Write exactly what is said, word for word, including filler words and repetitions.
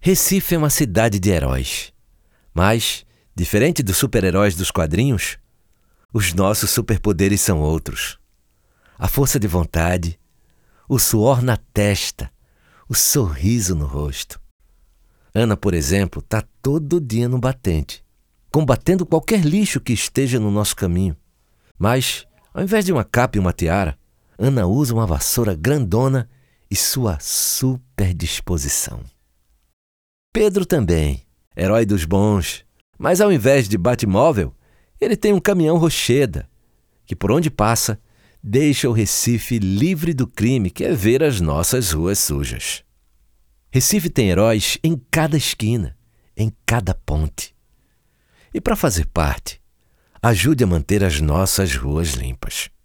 Recife é uma cidade de heróis. Mas, diferente dos super-heróis dos quadrinhos, os nossos superpoderes são outros. A força de vontade, o suor na testa, o sorriso no rosto. Ana, por exemplo, está todo dia no batente, combatendo qualquer lixo que esteja no nosso caminho. Mas, ao invés de uma capa e uma tiara, Ana usa uma vassoura grandona e sua super disposição. Pedro também, herói dos bons, mas ao invés de Batmóvel, ele tem um caminhão Rocheda, que por onde passa, deixa o Recife livre do crime que é ver as nossas ruas sujas. Recife tem heróis em cada esquina, em cada ponte. E para fazer parte, ajude a manter as nossas ruas limpas.